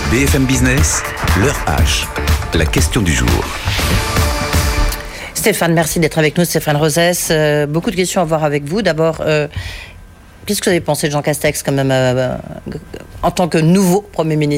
BFM Business, l'heure H, la question du jour. Stéphane, merci d'être avec nous. Stéphane Rosès, beaucoup de questions à voir avec vous. D'abord, qu'est-ce que vous avez pensé de Jean Castex quand même en tant que nouveau Premier ministre ?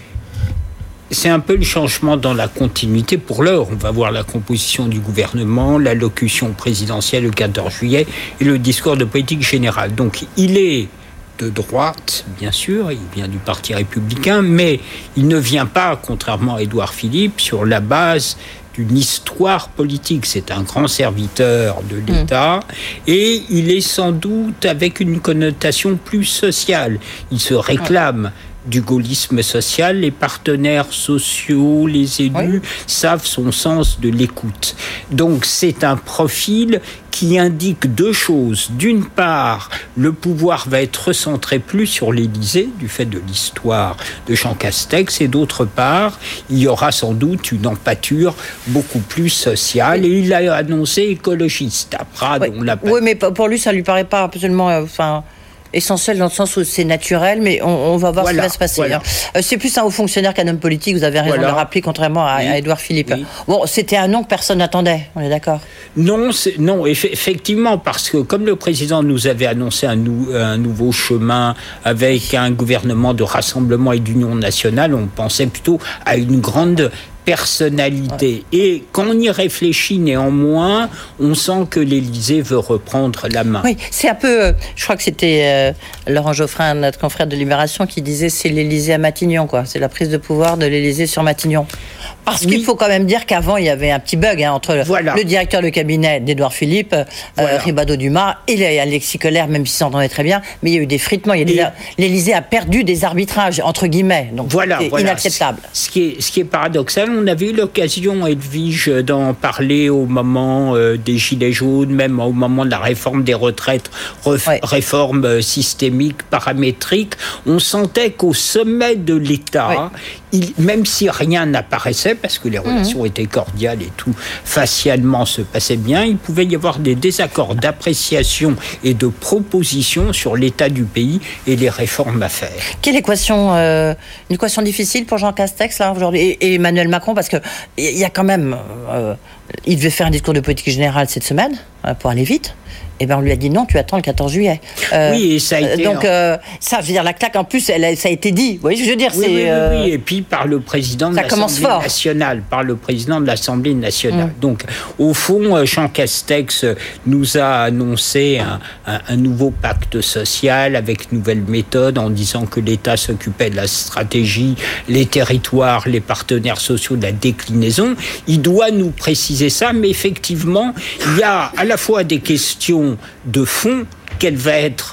C'est un peu le changement dans la continuité pour l'heure. On va voir la composition du gouvernement, l'allocution présidentielle le 14 juillet et le discours de politique générale. Donc il est de droite, bien sûr, il vient du Parti républicain, mais il ne vient pas, contrairement à Édouard Philippe, sur la base d'une histoire politique. C'est un grand serviteur de l'État et il est sans doute avec une connotation plus sociale. Il se réclame du gaullisme social, les partenaires sociaux, les élus savent son sens de l'écoute. Donc c'est un profil qui indique deux choses. D'une part, le pouvoir va être recentré plus sur l'Élysée, du fait de l'histoire de Jean Castex, et d'autre part, il y aura sans doute une empâture beaucoup plus sociale, et il a annoncé écologiste. Après, oui, mais pour lui, ça ne lui paraît pas absolument... essentiel dans le sens où c'est naturel, mais on va voir ce qui va se passer. Voilà. C'est plus un haut fonctionnaire qu'un homme politique, vous avez raison de le rappeler, contrairement à Édouard Philippe. Oui. Bon, c'était un nom que personne n'attendait, on est d'accord ? Non, effectivement, parce que comme le président nous avait annoncé un nouveau chemin avec un gouvernement de rassemblement et d'union nationale, on pensait plutôt à une grande personnalité. Ouais. Et quand on y réfléchit néanmoins, on sent que l'Élysée veut reprendre la main. Oui, c'est un peu... je crois que c'était Laurent Geoffrin, notre confrère de Libération, qui disait c'est l'Élysée à Matignon, quoi. C'est la prise de pouvoir de l'Élysée sur Matignon. Parce qu'il faut quand même dire qu'avant, il y avait un petit bug entre le directeur de cabinet d'Édouard Philippe, Ribado-Dumas, et Alexis Kohler, même s'ils s'entendaient très bien, mais il y a eu des fritements. L'Élysée a perdu des arbitrages, entre guillemets. Donc c'est inacceptable. Ce qui est paradoxal, on avait eu l'occasion, Edwige, d'en parler au moment des Gilets jaunes, même au moment de la réforme des retraites, réforme systémique, paramétrique. On sentait qu'au sommet de l'État, même si rien n'apparaissait, parce que les relations étaient cordiales et tout, facialement se passait bien, il pouvait y avoir des désaccords d'appréciation et de propositions sur l'état du pays et les réformes à faire. Quelle équation une équation difficile pour Jean Castex, là, aujourd'hui, et Emmanuel Macron, parce qu'il y a quand même... il devait faire un discours de politique générale cette semaine, pour aller vite. Et on lui a dit non, tu attends le 14 juillet. Oui, et ça a été... Donc, ça, je veux dire, la claque, en plus, ça a été dit. Vous voyez ce que je veux dire ? Oui, et puis par le président de l'Assemblée nationale. Par le président de l'Assemblée nationale. Donc, au fond, Jean Castex nous a annoncé un nouveau pacte social avec nouvelles méthodes en disant que l'État s'occupait de la stratégie, les territoires, les partenaires sociaux, de la déclinaison. Il doit nous préciser ça, mais effectivement, il y a à la fois des questions de fond. Quel va être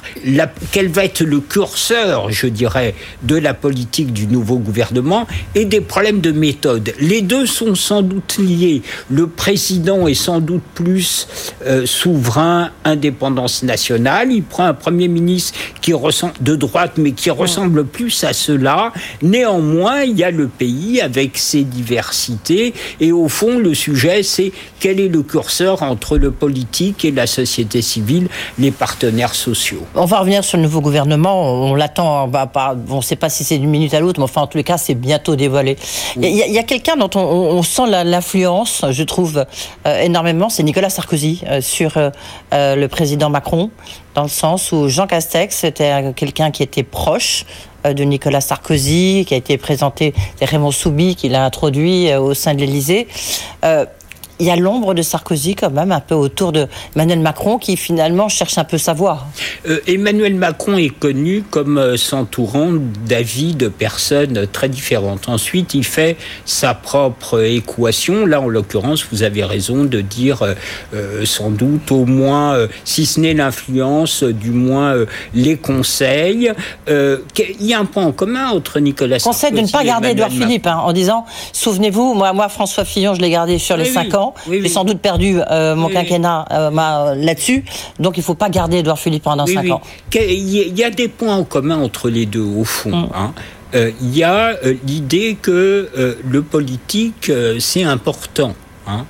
le curseur, je dirais, de la politique du nouveau gouvernement et des problèmes de méthode. Les deux sont sans doute liés. Le président est sans doute plus souverain, indépendance nationale. Il prend un premier ministre qui ressemble de droite, mais qui ressemble plus à cela. Néanmoins, il y a le pays avec ses diversités. Et au fond, le sujet, c'est quel est le curseur entre le politique et la société civile, les partenaires sociaux. On va revenir sur le nouveau gouvernement. On l'attend, on ne sait pas si c'est d'une minute à l'autre, mais enfin, en tous les cas, c'est bientôt dévoilé. Oui. Il y a quelqu'un dont on sent l'influence, je trouve, énormément, c'est Nicolas Sarkozy sur le président Macron, dans le sens où Jean Castex était quelqu'un qui était proche de Nicolas Sarkozy, qui a été présenté, c'est Raymond Soubi qui l'a introduit au sein de l'Élysée. Il y a l'ombre de Sarkozy quand même un peu autour de Emmanuel Macron qui finalement cherche un peu sa voie. Emmanuel Macron est connu comme s'entourant d'avis de personnes très différentes. Ensuite, il fait sa propre équation. Là, en l'occurrence, vous avez raison de dire sans doute au moins, si ce n'est l'influence, du moins les conseils. Il y a un point en commun entre Nicolas Sarkozy conseil de ne pas garder Édouard Philippe en disant, souvenez-vous, moi François Fillon, je l'ai gardé sur les 5 ans. J'ai sans doute perdu mon quinquennat là-dessus. Donc, il ne faut pas garder Édouard Philippe pendant 5 ans. Il y a des points en commun entre les deux, au fond. Il y a l'idée que le politique, c'est important.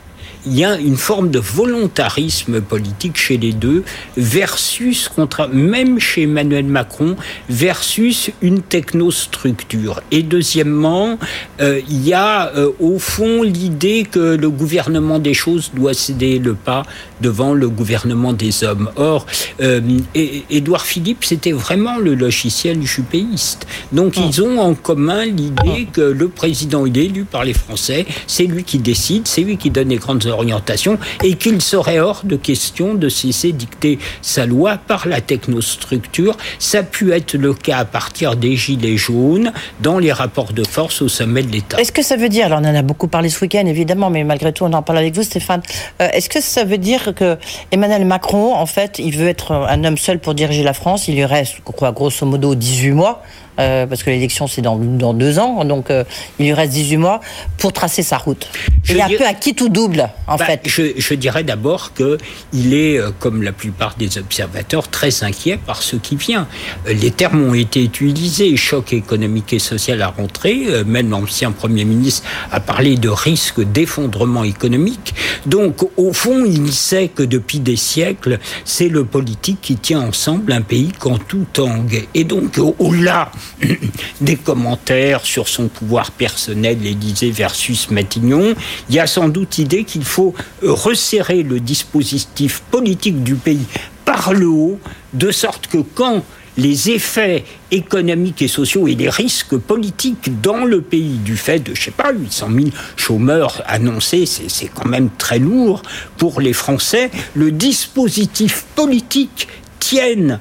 il y a une forme de volontarisme politique chez les deux, versus, même chez Emmanuel Macron, versus une technostructure. Et deuxièmement, il y a au fond l'idée que le gouvernement des choses doit céder le pas devant le gouvernement des hommes. Or, Édouard Philippe, c'était vraiment le logiciel juppéiste. Donc, ils ont en commun l'idée que le président, il est élu par les Français, c'est lui qui décide, c'est lui qui donne les grandes orientations, et qu'il serait hors de question de cesser dicter sa loi par la technostructure. Ça a pu être le cas à partir des Gilets jaunes, dans les rapports de force au sommet de l'État. Est-ce que ça veut dire, alors on en a beaucoup parlé ce week-end évidemment, mais malgré tout on en parle avec vous Stéphane, est-ce que ça veut dire que Emmanuel Macron, en fait, il veut être un homme seul pour diriger la France, il lui reste, grosso modo, 18 mois, parce que l'élection c'est dans 2 ans, donc il lui reste 18 mois pour tracer sa route. Il est un peu à qui tout double, en fait. Je dirais d'abord qu'il est, comme la plupart des observateurs, très inquiet par ce qui vient. Les termes ont été utilisés, choc économique et social à rentrer, même l'ancien Premier ministre a parlé de risque d'effondrement économique. Donc, au fond, il sait que depuis des siècles, c'est le politique qui tient ensemble un pays qu'en tout tangue. Et donc, au-delà des commentaires sur son pouvoir personnel, l'Élysée versus Matignon, il y a sans doute l'idée qu'il faut resserrer le dispositif politique du pays par le haut, de sorte que quand les effets économiques et sociaux et les risques politiques dans le pays du fait de, 800 000 chômeurs annoncés, c'est quand même très lourd pour les Français, le dispositif politique tienne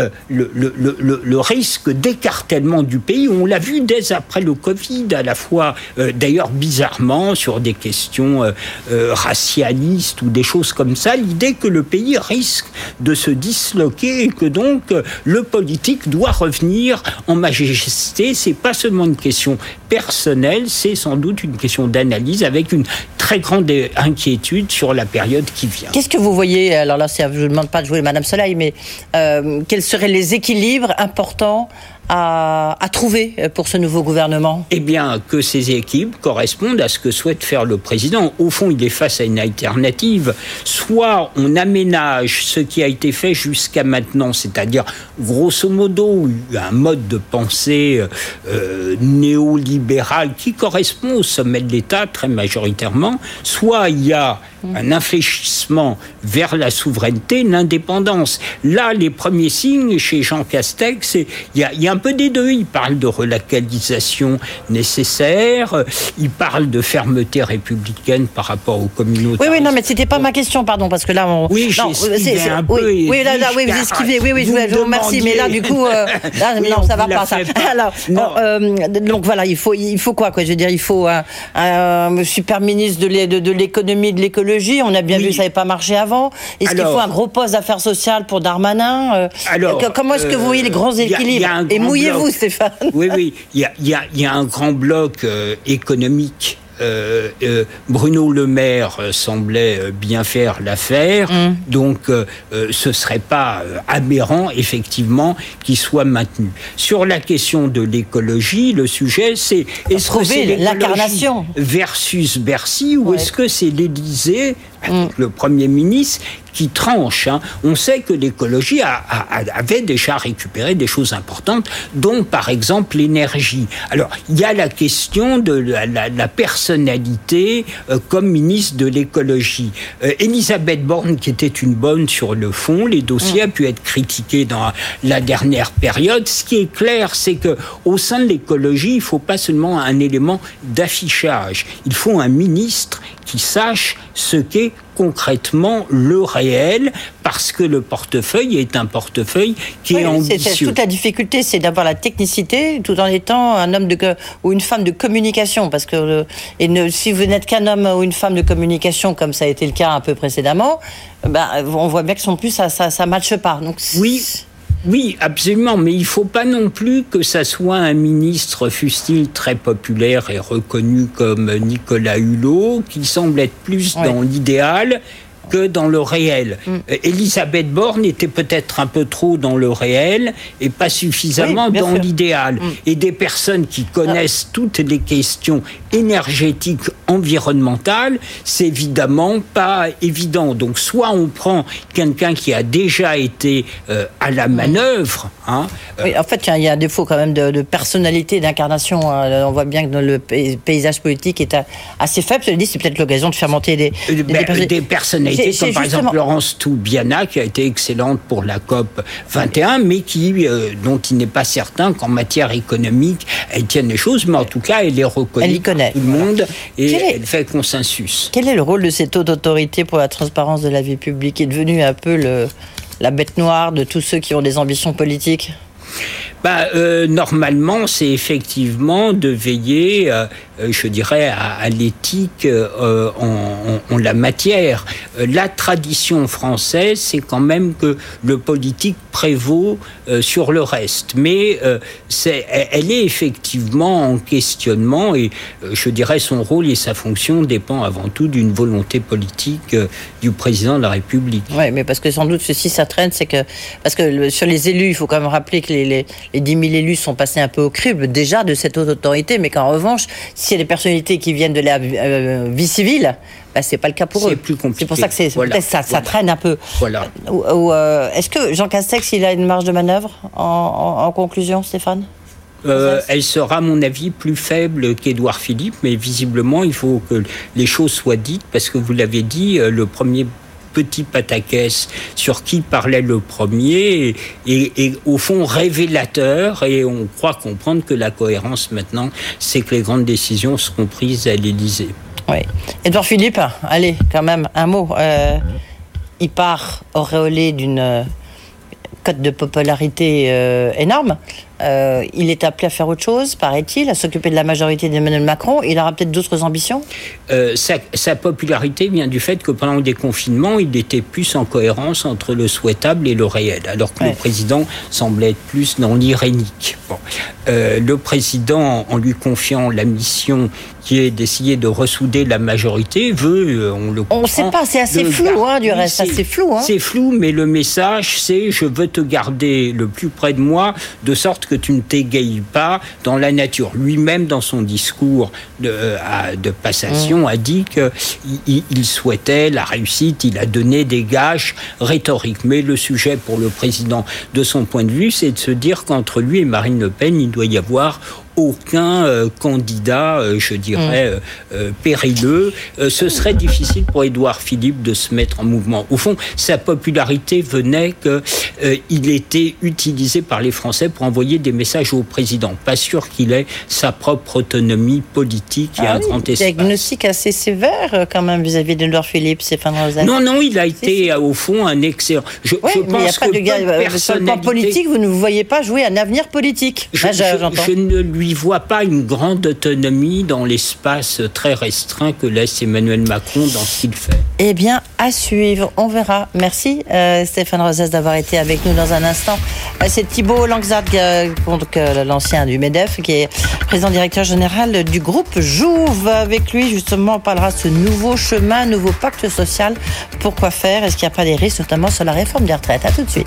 le risque d'écartèlement du pays. On l'a vu dès après le Covid, à la fois, d'ailleurs bizarrement, sur des questions racialistes ou des choses comme ça, l'idée que le pays risque de se disloquer et que donc le politique doit revenir en majesté. C'est pas seulement une question personnelle, c'est sans doute une question d'analyse avec une très grande inquiétude sur la période qui vient. Qu'est-ce que vous voyez, alors là, je ne vous demande pas de jouer Madame Soleil, mais quels seraient les équilibres importants à trouver pour ce nouveau gouvernement ? Eh bien, que ces équipes correspondent à ce que souhaite faire le président. Au fond, il est face à une alternative. Soit on aménage ce qui a été fait jusqu'à maintenant, c'est-à-dire, grosso modo, un mode de pensée néolibéral qui correspond au sommet de l'État très majoritairement, soit il y a un infléchissement vers la souveraineté, l'indépendance. Là, les premiers signes chez Jean Castex, il y a un peu des deux. Il parle de relocalisation nécessaire, il parle de fermeté républicaine par rapport aux communautés. Oui, non, mais c'était pas ma question, pardon, parce que là, j'ai esquivé un peu. Oui, là, vous esquivez. Oui, je vous remercie, mais là, du coup, non, ça va pas, ça. Alors, donc voilà, il faut quoi, je veux dire, il faut un super ministre de l'économie, de l'écologie. On a bien vu que ça n'avait pas marché avant. Est-ce qu'il faut un gros poste d'affaires sociales pour Darmanin ? Comment est-ce que vous voyez les grands équilibres ? Et mouillez-vous, Stéphane. Oui. Il y a un grand bloc économique. Bruno Le Maire semblait bien faire l'affaire, donc ce serait pas aberrant effectivement qu'il soit maintenu. Sur la question de l'écologie, le sujet c'est est-ce que c'est l'incarnation versus Bercy ou est-ce que c'est l'Élysée avec le Premier ministre qui tranche. On sait que l'écologie avait déjà récupéré des choses importantes, dont par exemple l'énergie. Alors, il y a la question de la personnalité comme ministre de l'écologie. Elisabeth Borne, qui était une bonne sur le fond, les dossiers ont pu être critiqués dans la dernière période. Ce qui est clair, c'est que au sein de l'écologie, il ne faut pas seulement un élément d'affichage. Il faut un ministre qui sache ce qu'est concrètement le réel, parce que le portefeuille est un portefeuille qui est ambitieux. Toute la difficulté, c'est d'avoir la technicité tout en étant un homme ou une femme de communication, parce que si vous n'êtes qu'un homme ou une femme de communication, comme ça a été le cas un peu précédemment, on voit bien que son plus ça matche pas. Donc Oui, absolument, mais il ne faut pas non plus que ça soit un ministre, fût-il très populaire et reconnu comme Nicolas Hulot, qui semble être plus dans l'idéal que dans le réel. Elisabeth Borne était peut-être un peu trop dans le réel et pas suffisamment dans l'idéal. Et des personnes qui connaissent toutes les questions énergétiques, environnementales, c'est évidemment pas évident. Donc soit on prend quelqu'un qui a déjà été à la manœuvre. Oui, en fait, il y a un défaut quand même de personnalité, d'incarnation. On voit bien que le paysage politique est assez faible. Je le dis, c'est peut-être l'occasion de faire monter des personnalités comme par exemple Laurence Toubiana, qui a été excellente pour la COP 21, mais dont il n'est pas certain qu'en matière économique, elle tienne les choses, mais en tout cas, elle est reconnue par tout le monde et elle fait consensus. Quel est le rôle de cette haute autorité pour la transparence de la vie publique, qui est devenue un peu la bête noire de tous ceux qui ont des ambitions politiques? Normalement, c'est effectivement de veiller, je dirais, à l'éthique en la matière. La tradition française, c'est quand même que le politique prévaut sur le reste. Mais elle est effectivement en questionnement et je dirais son rôle et sa fonction dépend avant tout d'une volonté politique du président de la République. Oui, mais parce que sans doute ceci, ça traîne, c'est que... Parce que sur les élus, il faut quand même rappeler que les 10 000 élus sont passés un peu au crible déjà de cette haute autorité, mais qu'en revanche, s'il y a des personnalités qui viennent de la vie civile, c'est pas le cas pour eux. C'est plus compliqué. C'est pour ça que ça traîne un peu. Voilà. Est-ce que Jean Castex, il a une marge de manœuvre en conclusion, Stéphane ? Elle sera, à mon avis, plus faible qu'Édouard Philippe, mais visiblement, il faut que les choses soient dites, parce que vous l'avez dit, le premier petit pataquès sur qui parlait le premier et au fond révélateur, et on croit comprendre que la cohérence maintenant, c'est que les grandes décisions seront prises à l'Élysée. Oui. Édouard Philippe, allez, quand même, un mot. Il part auréolé d'une cote de popularité énorme. Il est appelé à faire autre chose, paraît-il, à s'occuper de la majorité d'Emmanuel Macron. Il aura peut-être d'autres ambitions ? Sa popularité vient du fait que pendant le déconfinement, il était plus en cohérence entre le souhaitable et le réel, alors que le président semblait être plus dans l'irénique. Le président, en lui confiant la mission qui est d'essayer de ressouder la majorité, veut, on ne sait pas, c'est assez flou, du reste, assez flou. C'est flou, mais le message, c'est « je veux te garder le plus près de moi, de sorte que tu ne t'égayes pas dans la nature ». Lui-même, dans son discours de passation, a dit qu'il souhaitait la réussite, il a donné des gages rhétoriques. Mais le sujet pour le président, de son point de vue, c'est de se dire qu'entre lui et Marine Le Pen, il doit y avoir aucun candidat, je dirais, périlleux. Ce serait difficile pour Édouard Philippe de se mettre en mouvement. Au fond, sa popularité venait qu'il était utilisé par les Français pour envoyer des messages au président. Pas sûr qu'il ait sa propre autonomie politique et un grand espace. Diagnostic assez sévère quand même vis-à-vis d'Édouard Philippe, Stéphane Rosette. Non, il a été au fond un excellent... Je pense mais il n'y a pas de gars... Sur le plan politique, vous ne vous voyez pas jouer un avenir politique. Je ne lui voit pas une grande autonomie dans l'espace très restreint que laisse Emmanuel Macron dans ce qu'il fait. Eh bien, à suivre, on verra. Merci Stéphane Rosès d'avoir été avec nous dans un instant. C'est Thibault Langsat, l'ancien du MEDEF, qui est président directeur général du groupe Jouve. Avec lui, justement, on parlera de ce nouveau chemin, nouveau pacte social. Pourquoi faire ? Est-ce qu'il n'y a pas des risques, notamment sur la réforme des retraites ? À tout de suite.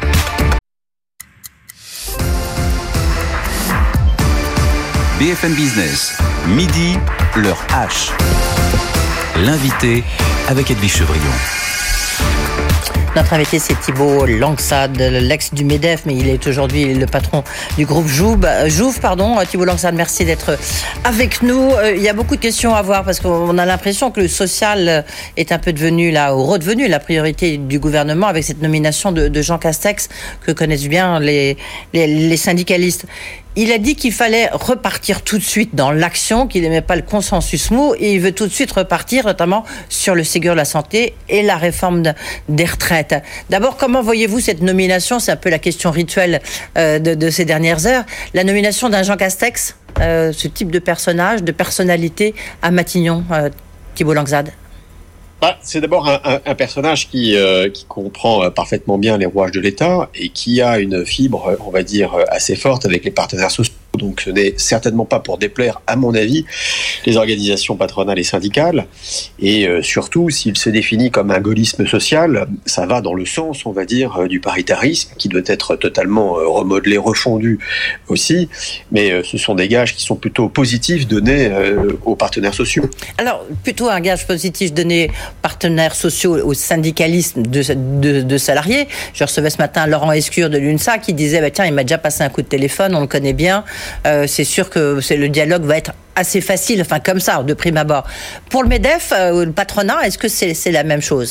BFM Business, midi, l'heure H. L'invité avec Edwige Chevrillon. Notre invité, c'est Thibault Langsat, l'ex du MEDEF, mais il est aujourd'hui le patron du groupe Jouve. Thibault Langsat, merci d'être avec nous. Il y a beaucoup de questions à voir parce qu'on a l'impression que le social est un peu redevenu la priorité du gouvernement avec cette nomination de Jean Castex que connaissent bien les syndicalistes. Il a dit qu'il fallait repartir tout de suite dans l'action, qu'il n'aimait pas le consensus mou et il veut tout de suite repartir, notamment sur le Ségur de la santé et la réforme des retraites. D'abord, comment voyez-vous cette nomination ? C'est un peu la question rituelle de ces dernières heures. La nomination d'un Jean Castex, ce type de personnage, de personnalité à Matignon, Thibault Langsat. C'est d'abord un personnage qui comprend parfaitement bien les rouages de l'État et qui a une fibre, on va dire, assez forte avec les partenaires sociaux, Donc ce n'est certainement pas pour déplaire, à mon avis, les organisations patronales et syndicales. Et surtout, s'il se définit comme un gaullisme social, ça va dans le sens, on va dire, du paritarisme, qui doit être totalement remodelé, refondu aussi. Mais ce sont des gages qui sont plutôt positifs donnés aux partenaires sociaux. Alors, plutôt un gage positif donné aux partenaires sociaux, au syndicalisme de salariés. Je recevais ce matin Laurent Escure de l'UNSA qui disait tiens, il m'a déjà passé un coup de téléphone, on le connaît bien, c'est sûr que le dialogue va être assez facile, enfin comme ça, de prime abord. Pour le MEDEF, le patronat, est-ce que c'est la même chose ?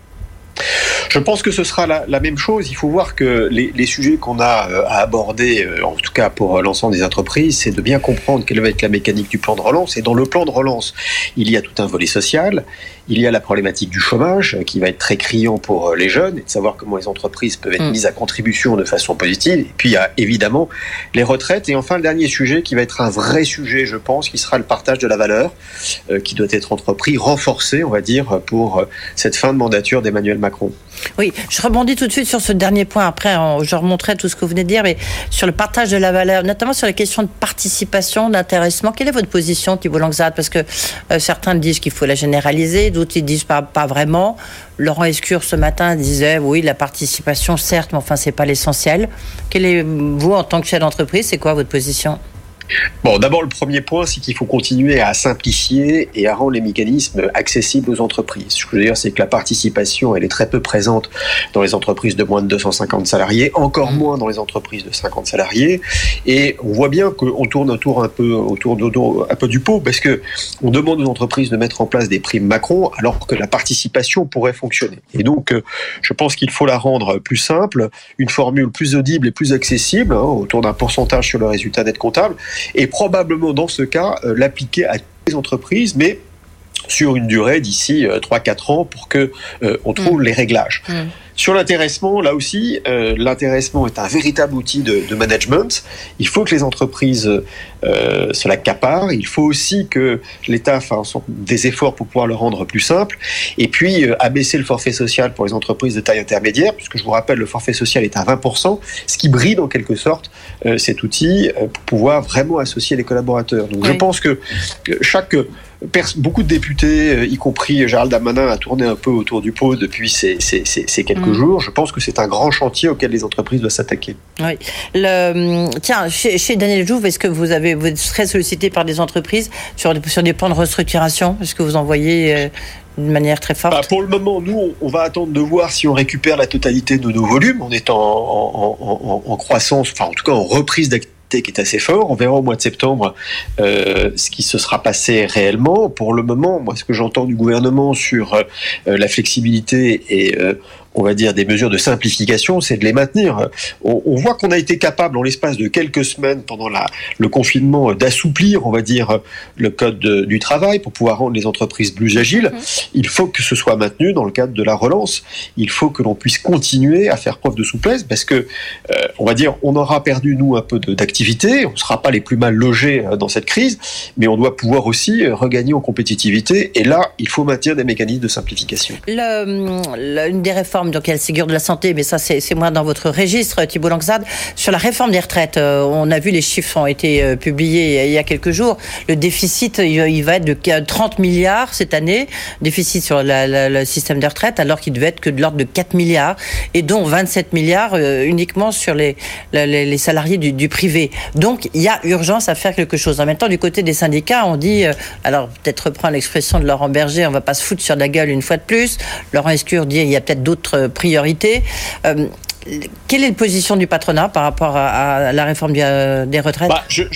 Je pense que ce sera la même chose. Il faut voir que les sujets qu'on a à aborder, en tout cas pour l'ensemble des entreprises, c'est de bien comprendre quelle va être la mécanique du plan de relance. Et dans le plan de relance, il y a tout un volet social, il y a la problématique du chômage qui va être très criant pour les jeunes, et de savoir comment les entreprises peuvent être mises à contribution de façon positive. Et puis il y a évidemment les retraites. Et enfin le dernier sujet qui va être un vrai sujet, je pense, qui sera le partage de la valeur, qui doit être entrepris, renforcé, on va dire, pour cette fin de mandature d'Emmanuel Macron. Oui, je rebondis tout de suite sur ce dernier point. Après, je remonterai tout ce que vous venez de dire, mais sur le partage de la valeur, notamment sur les questions de participation, d'intéressement. Quelle est votre position, Thibault Langsat ? Parce que certains disent qu'il faut la généraliser, d'autres ils disent pas vraiment. Laurent Escure ce matin disait oui, la participation, certes, mais enfin c'est pas l'essentiel. Quelle est vous en tant que chef d'entreprise ? C'est quoi votre position ? Bon, d'abord, le premier point, c'est qu'il faut continuer à simplifier et à rendre les mécanismes accessibles aux entreprises. Ce que je veux dire, c'est que la participation, elle est très peu présente dans les entreprises de moins de 250 salariés, encore moins dans les entreprises de 50 salariés. Et on voit bien qu'on tourne un peu du pot, parce que on demande aux entreprises de mettre en place des primes Macron, alors que la participation pourrait fonctionner. Et donc, je pense qu'il faut la rendre plus simple, une formule plus audible et plus accessible, autour d'un pourcentage sur le résultat net comptable, et probablement dans ce cas l'appliquer à toutes les entreprises, mais sur une durée d'ici 3-4 ans pour que on trouve les réglages. Sur l'intéressement, là aussi, l'intéressement est un véritable outil de management. Il faut que les entreprises se l'accaparent. Il faut aussi que l'État fasse des efforts pour pouvoir le rendre plus simple. Et puis, abaisser le forfait social pour les entreprises de taille intermédiaire, puisque je vous rappelle, le forfait social est à 20%, ce qui bride en quelque sorte cet outil pour pouvoir vraiment associer les collaborateurs. Donc, je pense que beaucoup de députés, y compris Gérald Darmanin, a tourné un peu autour du pot depuis ces quelques jours. Je pense que c'est un grand chantier auquel les entreprises doivent s'attaquer. Oui. Tiens, chez Daniel Jouve, est-ce que vous êtes très sollicité par des entreprises sur des plans de restructuration ? Est-ce que vous en voyez d'une manière très forte ? Pour le moment, nous, on va attendre de voir si on récupère la totalité de nos volumes. On est en croissance, enfin en tout cas en reprise d'activité qui est assez fort. On verra au mois de septembre ce qui se sera passé réellement. Pour le moment, moi, ce que j'entends du gouvernement sur la flexibilité et on va dire des mesures de simplification, c'est de les maintenir. On voit qu'on a été capable, en l'espace de quelques semaines pendant le confinement, d'assouplir, on va dire, le code du travail pour pouvoir rendre les entreprises plus agiles. Il faut que ce soit maintenu dans le cadre de la relance. Il faut que l'on puisse continuer à faire preuve de souplesse parce que, on va dire, on aura perdu, nous, un peu d'activité. On ne sera pas les plus mal logés dans cette crise, mais on doit pouvoir aussi regagner en compétitivité. Et là, il faut maintenir des mécanismes de simplification. Une des réformes, donc il y a le Ségur de la santé, mais ça c'est moins dans votre registre, Thibault Langsat. Sur la réforme des retraites, on a vu, les chiffres ont été publiés il y a quelques jours. Le déficit, il va être de 30 milliards cette année, déficit sur le système des retraites, alors qu'il devait être que de l'ordre de 4 milliards, et dont 27 milliards uniquement sur les salariés du privé. Donc il y a urgence à faire quelque chose. En même temps, du côté des syndicats, on dit, alors peut-être reprendre l'expression de Laurent Berger, on va pas se foutre sur la gueule une fois de plus. Laurent Escure dit, il y a peut-être d'autres priorités. Quelle est la position du patronat par rapport à la réforme des retraites ?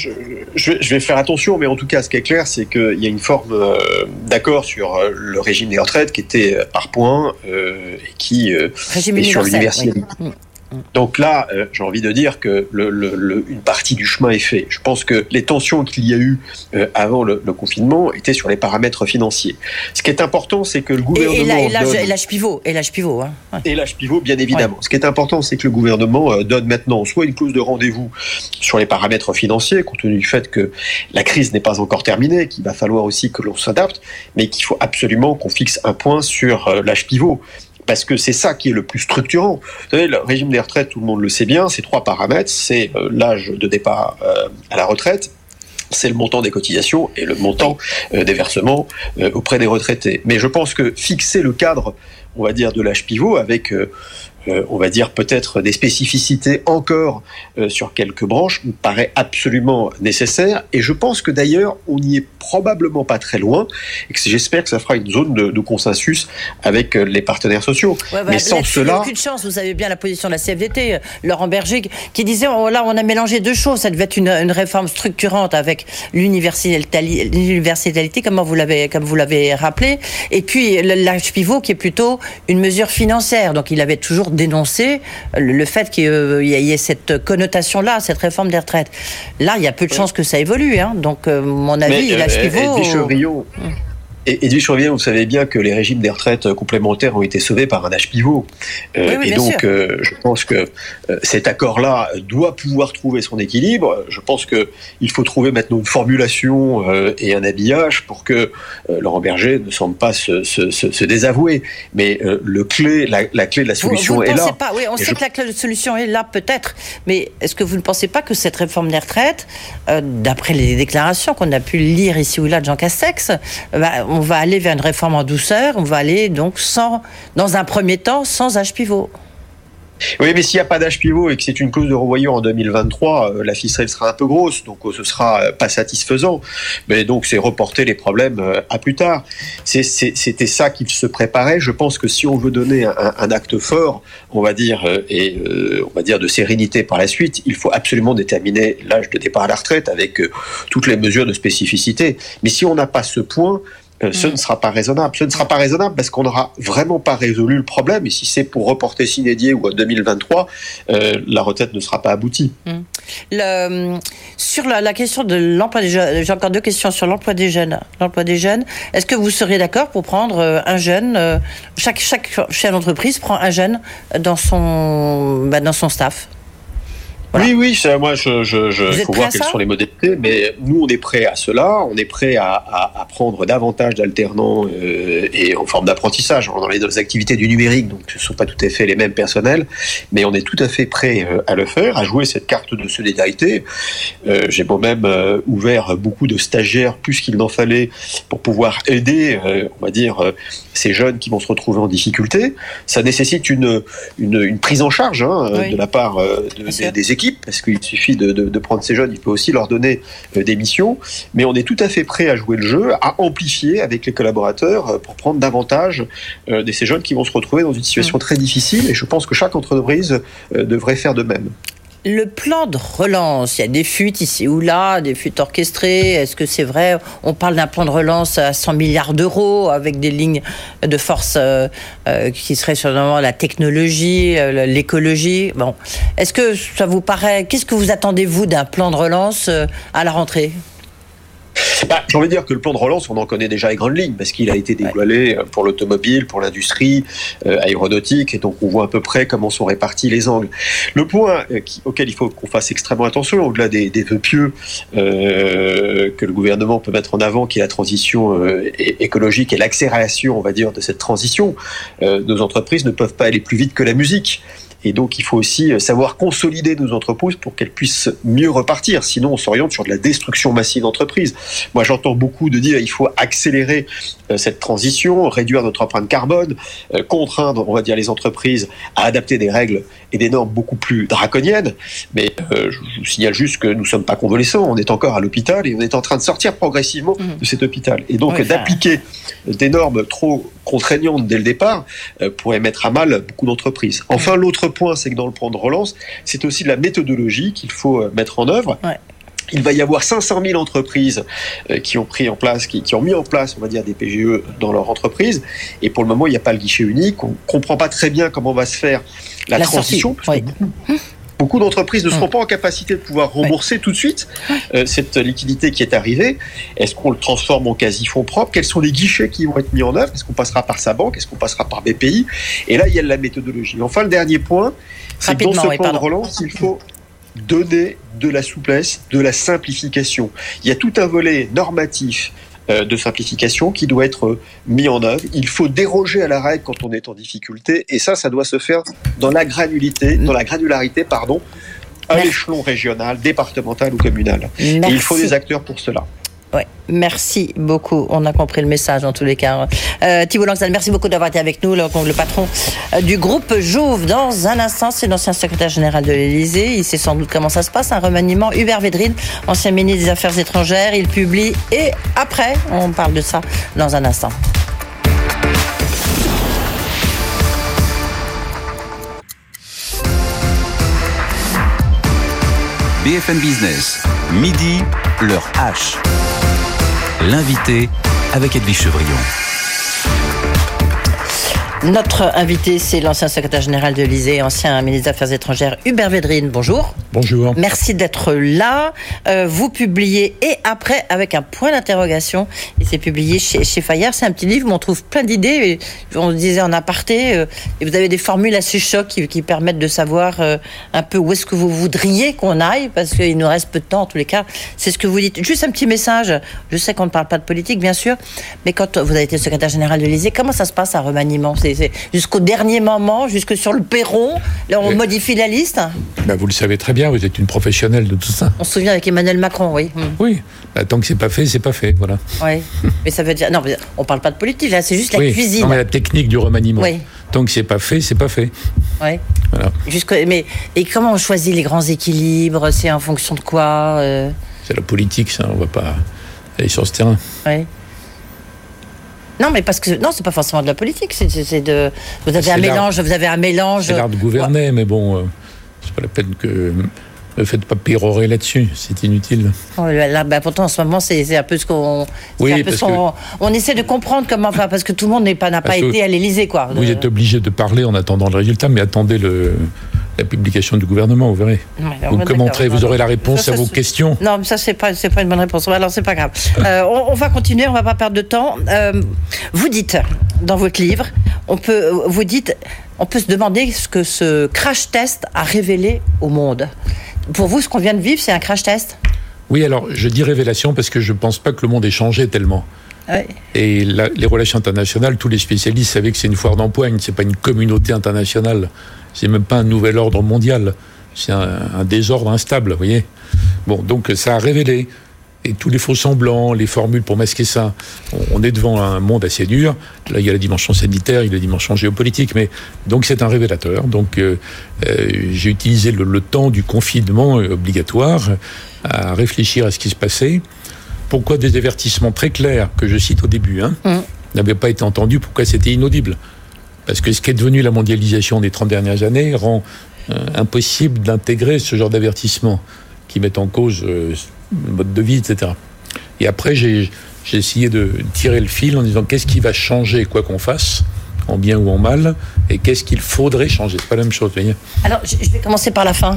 Je vais faire attention, mais en tout cas, ce qui est clair, c'est qu'il y a une forme d'accord sur le régime des retraites qui était par points et qui est sur l'universalité. Oui. Donc là, j'ai envie de dire que une partie du chemin est fait. Je pense que les tensions qu'il y a eu avant le confinement étaient sur les paramètres financiers. Ce qui est important, c'est que le gouvernement... Et l'âge pivot. Hein. Ouais. Et l'âge pivot, bien évidemment. Ouais. Ce qui est important, c'est que le gouvernement donne maintenant soit une clause de rendez-vous sur les paramètres financiers, compte tenu du fait que la crise n'est pas encore terminée, qu'il va falloir aussi que l'on s'adapte, mais qu'il faut absolument qu'on fixe un point sur l'âge pivot. parce que c'est ça qui est le plus structurant. Vous savez, le régime des retraites, tout le monde le sait bien, c'est 3 paramètres, c'est l'âge de départ à la retraite, c'est le montant des cotisations et le montant des versements auprès des retraités. Mais je pense que fixer le cadre, on va dire, de l'âge pivot avec on va dire peut-être des spécificités encore sur quelques branches, me paraît absolument nécessaire. Et je pense que d'ailleurs, on n'y est probablement pas très loin, et que j'espère que ça fera une zone de consensus avec les partenaires sociaux. Mais sans cela... Il n'y a aucune chance, vous savez bien la position de la CFDT, Laurent Berger, qui disait, là on a mélangé 2 choses, ça devait être une réforme structurante avec l'universalité, comme vous l'avez rappelé, et puis l'âge pivot qui est plutôt une mesure financière. Donc il avait toujours dénoncer le fait qu'il y ait cette connotation-là, cette réforme des retraites. Là, il y a peu de chances que ça évolue. Donc, mon avis, l'âge pivot... Edwige Chevrillon, vous savez bien que les régimes des retraites complémentaires ont été sauvés par un âge pivot. Et donc, je pense que cet accord-là doit pouvoir trouver son équilibre. Je pense qu'il faut trouver maintenant une formulation et un habillage pour que Laurent Berger ne semble pas se désavouer. Mais la clé de la solution est là. Pas, oui, on sait que la clé de solution est là, peut-être. Mais est-ce que vous ne pensez pas que cette réforme des retraites, d'après les déclarations qu'on a pu lire ici ou là de Jean Castex, on va aller vers une réforme en douceur, on va aller donc dans un premier temps, sans âge pivot. Oui, mais s'il n'y a pas d'âge pivot et que c'est une clause de revoyure en 2023, la ficelle sera un peu grosse, donc ce sera pas satisfaisant. Mais donc c'est reporter les problèmes à plus tard. C'était ça qu'il se préparait. Je pense que si on veut donner un acte fort, on va dire, on va dire de sérénité par la suite, il faut absolument déterminer l'âge de départ à la retraite avec toutes les mesures de spécificité. Mais si on n'a pas ce point, ce ne sera pas raisonnable. Ce ne sera pas raisonnable parce qu'on n'aura vraiment pas résolu le problème. Et si c'est pour reporter sine die ou en 2023, la retraite ne sera pas aboutie. Sur la question de l'emploi des jeunes, j'ai encore 2 questions sur l'emploi des jeunes. Est-ce que vous seriez d'accord pour prendre un jeune, chaque chef d'entreprise prend un jeune dans son staff? Voilà. Oui, ça, moi, il faut voir quelles sont les modalités, mais nous, on est prêts à cela, on est prêts à prendre davantage d'alternants et en forme d'apprentissage dans les activités du numérique, donc ce ne sont pas tout à fait les mêmes personnels, mais on est tout à fait prêts à le faire, à jouer cette carte de solidarité. J'ai moi-même ouvert beaucoup de stagiaires, plus qu'il n'en fallait, pour pouvoir aider, on va dire, ces jeunes qui vont se retrouver en difficulté. Ça nécessite une prise en charge de la part des équipes, parce qu'il suffit de prendre ces jeunes, il peut aussi leur donner des missions, mais on est tout à fait prêt à jouer le jeu, à amplifier avec les collaborateurs pour prendre davantage de ces jeunes qui vont se retrouver dans une situation très difficile, et je pense que chaque entreprise devrait faire de même. Le plan de relance, il y a des fuites ici ou là, des fuites orchestrées. Est-ce que c'est vrai? On parle d'un plan de relance à 100 milliards d'euros avec des lignes de force qui seraient sur la technologie, l'écologie. Bon, est-ce que ça vous paraît? Qu'est-ce que vous attendez, vous, d'un plan de relance à la rentrée? J'ai envie de dire que le plan de relance, on en connaît déjà les grandes lignes, parce qu'il a été dévoilé pour l'automobile, pour l'industrie aéronautique, et donc on voit à peu près comment sont répartis les angles. Le point auquel il faut qu'on fasse extrêmement attention, au-delà des vœux pieux que le gouvernement peut mettre en avant, qui est la transition écologique et l'accélération, on va dire, de cette transition, nos entreprises ne peuvent pas aller plus vite que la musique. Et donc, il faut aussi savoir consolider nos entreprises pour qu'elles puissent mieux repartir. Sinon, on s'oriente sur de la destruction massive d'entreprises. Moi, j'entends beaucoup de dire qu'il faut accélérer cette transition, réduire notre empreinte carbone, contraindre, on va dire, les entreprises à adapter des règles et des normes beaucoup plus draconiennes. Mais je vous signale juste que nous ne sommes pas convalescents. On est encore à l'hôpital et on est en train de sortir progressivement de cet hôpital. Et donc, d'appliquer des normes trop contraignantes dès le départ pourrait mettre à mal beaucoup d'entreprises. Enfin, l'autre point, c'est que dans le plan de relance, c'est aussi de la méthodologie qu'il faut mettre en œuvre. Il va y avoir 500 000 entreprises qui ont mis en place, on va dire, des PGE dans leur entreprise. Et pour le moment, il n'y a pas le guichet unique. On ne comprend pas très bien comment va se faire la transition. Parce que beaucoup d'entreprises ne seront pas en capacité de pouvoir rembourser tout de suite cette liquidité qui est arrivée. Est-ce qu'on le transforme en quasi-fonds propres? Quels sont les guichets qui vont être mis en œuvre? Est-ce qu'on passera par sa banque? Est-ce qu'on passera par BPI? Et là, il y a la méthodologie. Enfin, le dernier point, c'est que dans ce plan de relance, il faut donner de la souplesse, de la simplification. Il y a tout un volet normatif de simplification qui doit être mis en œuvre. Il faut déroger à la règle quand on est en difficulté, et ça doit se faire dans la granularité, à l'échelon régional, départemental ou communal. Et il faut des acteurs pour cela. Ouais, merci beaucoup. On a compris le message en tous les cas. Thibault Langsdal, merci beaucoup d'avoir été avec nous, le patron du groupe Jouve. Dans un instant, c'est l'ancien secrétaire général de l'Élysée. Il sait sans doute comment ça se passe, un remaniement. Hubert Védrine, ancien ministre des Affaires étrangères, il publie. Et après, on parle de ça dans un instant. BFM Business, midi, l'heure H. L'invité avec Edwige Chevrillon. Notre invité, c'est l'ancien secrétaire général de l'Élysée, ancien ministre des Affaires étrangères, Hubert Védrine. Bonjour. Bonjour. Merci d'être là. Vous publiez « Et après » avec un point d'interrogation. Et c'est publié chez Fayard. C'est un petit livre où on trouve plein d'idées. On le disait en aparté. Et vous avez des formules assez chocs qui permettent de savoir un peu où est-ce que vous voudriez qu'on aille, parce qu'il nous reste peu de temps en tous les cas. C'est ce que vous dites. Juste un petit message. Je sais qu'on ne parle pas de politique, bien sûr, mais quand vous avez été secrétaire général de l'Élysée, comment ça se passe un remaniement ? C'est jusqu'au dernier moment, jusque sur le perron, là on modifie la liste. Vous le savez très bien, vous êtes une professionnelle de tout ça. On se souvient avec Emmanuel Macron, oui. Oui, tant que c'est pas fait, voilà. Oui, mais ça veut dire... Non, on parle pas de politique, là, c'est juste la cuisine. Non, mais la technique du remaniement. Oui. Tant que c'est pas fait, c'est pas fait. Oui. Voilà. Et comment on choisit les grands équilibres ? C'est en fonction de quoi C'est la politique, ça, on va pas aller sur ce terrain. Oui. Non, mais parce que c'est pas forcément de la politique. Vous avez un mélange. C'est l'art de gouverner, mais bon, c'est pas la peine que ne faites pas pérorer là-dessus. C'est inutile. Oh, là, pourtant, en ce moment, c'est un peu ce qu'on. On essaie de comprendre comment. Parce que tout le monde n'a pas été à l'Élysée, quoi. Vous êtes obligé de parler en attendant le résultat, mais attendez la publication du gouvernement, vous verrez. Vous commenterez, vous aurez la réponse à vos questions. Non, mais ça, c'est pas une bonne réponse. Alors, c'est pas grave. On va continuer, on va pas perdre de temps. Vous dites, dans votre livre, on peut se demander ce que ce crash test a révélé au monde. Pour vous, ce qu'on vient de vivre, c'est un crash test ? Oui, alors, je dis révélation parce que je pense pas que le monde ait changé tellement. Oui. Et les relations internationales, tous les spécialistes savaient que c'est une foire d'empoigne, c'est pas une communauté internationale. C'est même pas un nouvel ordre mondial. C'est un désordre instable, vous voyez. Bon, donc ça a révélé. Et tous les faux semblants, les formules pour masquer ça. On est devant un monde assez dur. Là, il y a la dimension sanitaire, il y a la dimension géopolitique. Mais donc, c'est un révélateur. Donc, j'ai utilisé le temps du confinement obligatoire à réfléchir à ce qui se passait. Pourquoi des avertissements très clairs, que je cite au début, n'avaient pas été entendus, pourquoi c'était inaudible ? Parce que ce qui est devenu la mondialisation des 30 dernières années rend impossible d'intégrer ce genre d'avertissement qui met en cause le mode de vie, etc. Et après, j'ai essayé de tirer le fil en disant qu'est-ce qui va changer quoi qu'on fasse, en bien ou en mal, et qu'est-ce qu'il faudrait changer. C'est pas la même chose, vous voyez. Alors, je vais commencer par la fin.